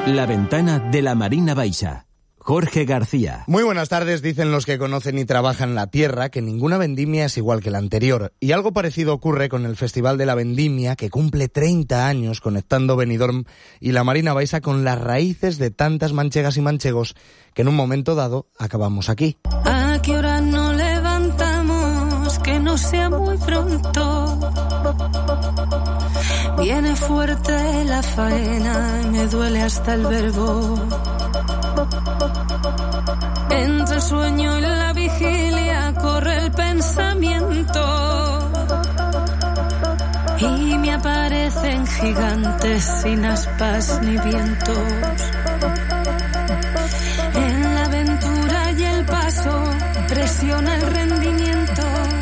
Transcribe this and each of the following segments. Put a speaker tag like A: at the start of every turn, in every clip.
A: La ventana de la Marina Baixa. Jorge García.
B: Muy buenas tardes. Dicen los que conocen y trabajan la tierra que ninguna vendimia es igual que la anterior. Y algo parecido ocurre con el Festival de la Vendimia, que cumple 30 años conectando Benidorm y la Marina Baixa con las raíces de tantas manchegas y manchegos que en un momento dado acabamos aquí.
C: ¿A qué hora nos levantamos? Que no sea muy pronto. Viene fuerte la faena y me duele hasta el verbo. Entre el sueño y la vigilia corre el pensamiento y me aparecen gigantes sin aspas ni vientos. En la aventura y el paso presiona el rendimiento,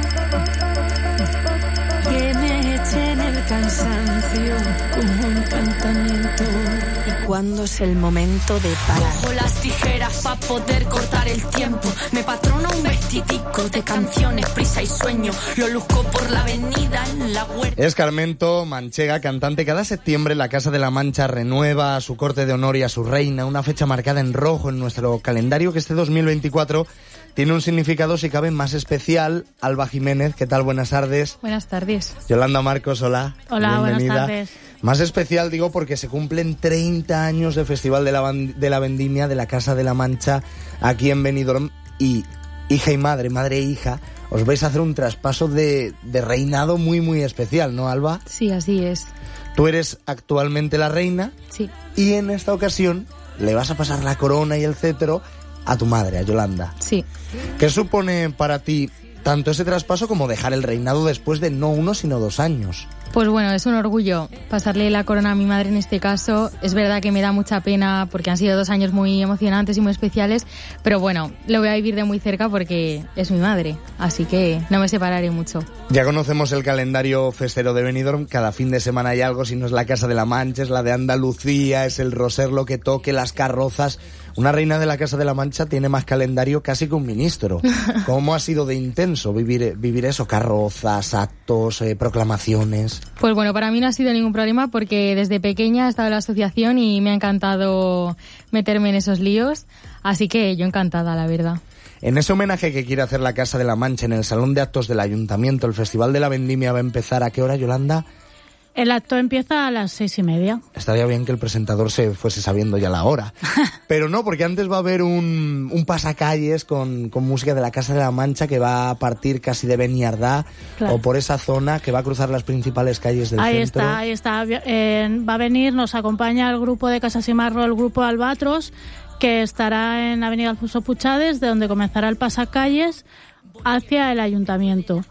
C: que me echen el cansancio como un encantamiento. Y cuando es el momento de parar, cojo las tijeras pa' poder cortar el tiempo. Me patrona un vestidico de canciones, prisa y sueño. Lo luzco por la avenida en la huerta.
B: Es Carmento Manchega, cantante. Cada septiembre la Casa de la Mancha renueva a su corte de honor y a su reina, una fecha marcada en rojo en nuestro calendario que este 2024 tiene un significado, si cabe, más especial. Alba Jiménez, ¿qué tal? Buenas tardes.
D: Buenas tardes.
B: Yolanda Marcos, hola.
D: Hola,
B: bienvenida.
D: buenas tardes.
B: Más especial, digo, porque se cumplen 30 años de Festival de la Vendimia de la Casa de la Mancha aquí en Benidorm y hija y madre e hija, os vais a hacer un traspaso de reinado muy, muy especial, ¿no, Alba?
D: Sí, así es.
B: Tú eres actualmente la reina.
D: Sí.
B: Y en esta ocasión le vas a pasar la corona y el cetro a tu madre, a Yolanda.
D: Sí.
B: ¿Qué supone para ti tanto ese traspaso como dejar el reinado después de no 1 sino 2 años?
D: Pues bueno, es un orgullo pasarle la corona a mi madre en este caso. Es verdad que me da mucha pena porque han sido 2 años muy emocionantes y muy especiales, pero bueno, lo voy a vivir de muy cerca porque es mi madre, así que no me separaré mucho.
B: Ya conocemos el calendario festero de Benidorm, cada fin de semana hay algo, si no es la Casa de la Mancha, es la de Andalucía, es el roser lo que toque, las carrozas. Una reina de la Casa de la Mancha tiene más calendario casi que un ministro. ¿Cómo ha sido de intenso vivir eso? Carrozas, actos, proclamaciones.
D: Pues bueno, para mí no ha sido ningún problema porque desde pequeña he estado en la asociación y me ha encantado meterme en esos líos, así que yo encantada, la verdad.
B: En ese homenaje que quiere hacer la Casa de la Mancha en el Salón de Actos del Ayuntamiento, el Festival de la Vendimia va a empezar ¿a qué hora, Yolanda?
E: El acto empieza a las 6:30.
B: Estaría bien que el presentador se fuese sabiendo ya la hora. Pero no, porque antes va a haber un pasacalles con música de la Casa de la Mancha que va a partir casi de Beniardá, claro, o por esa zona que va a cruzar las principales calles del centro.
E: Ahí está. Va a venir, nos acompaña el grupo de Casa Simarro, el grupo Albatros, que estará en Avenida Alfonso Puchades, de donde comenzará el pasacalles hacia el ayuntamiento.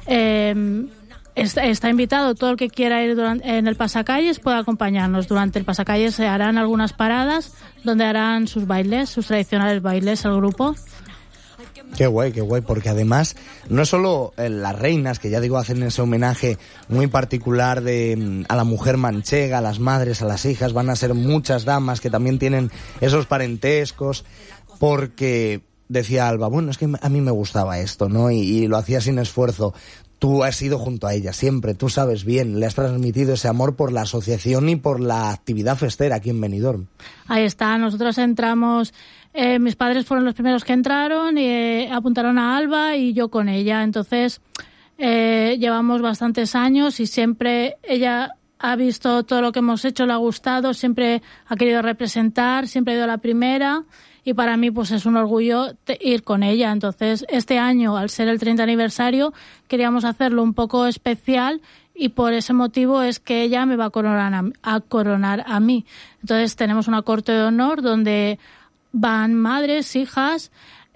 E: Está invitado todo el que quiera ir en el pasacalles, puede acompañarnos. Durante el pasacalles se harán algunas paradas donde harán sus bailes, sus tradicionales bailes al grupo.
B: Qué guay, porque además no es solo las reinas, que ya digo hacen ese homenaje muy particular a la mujer manchega, a las madres, a las hijas, van a ser muchas damas que también tienen esos parentescos, porque decía Alba, bueno, es que a mí me gustaba esto, ¿no? Y lo hacía sin esfuerzo. Tú has ido junto a ella siempre, tú sabes bien, le has transmitido ese amor por la asociación y por la actividad festera aquí en Benidorm.
E: Ahí está, nosotros entramos, mis padres fueron los primeros que entraron y apuntaron a Alba y yo con ella. Entonces llevamos bastantes años y siempre ella ha visto todo lo que hemos hecho, le ha gustado, siempre ha querido representar, siempre ha ido a la primera. Y para mí pues es un orgullo ir con ella. Entonces este año, al ser el 30 aniversario, queríamos hacerlo un poco especial y por ese motivo es que ella me va a coronar a mí. Entonces tenemos una corte de honor donde van madres, hijas,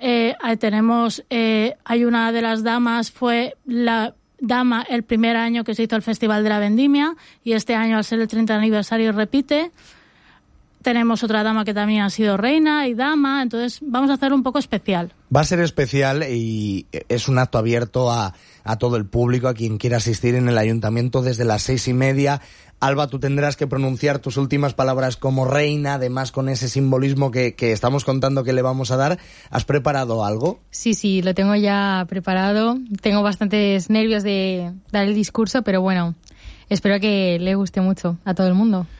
E: hay una de las damas, fue la dama el primer año que se hizo el Festival de la Vendimia y este año, al ser el 30 aniversario, repite. Tenemos otra dama que también ha sido reina y dama, entonces vamos a hacer un poco especial.
B: Va a ser especial y es un acto abierto a todo el público, a quien quiera asistir en el ayuntamiento desde las 6:30. Alba, tú tendrás que pronunciar tus últimas palabras como reina, además con ese simbolismo que estamos contando que le vamos a dar. ¿Has preparado algo?
D: Sí, lo tengo ya preparado. Tengo bastantes nervios de dar el discurso, pero bueno, espero que le guste mucho a todo el mundo.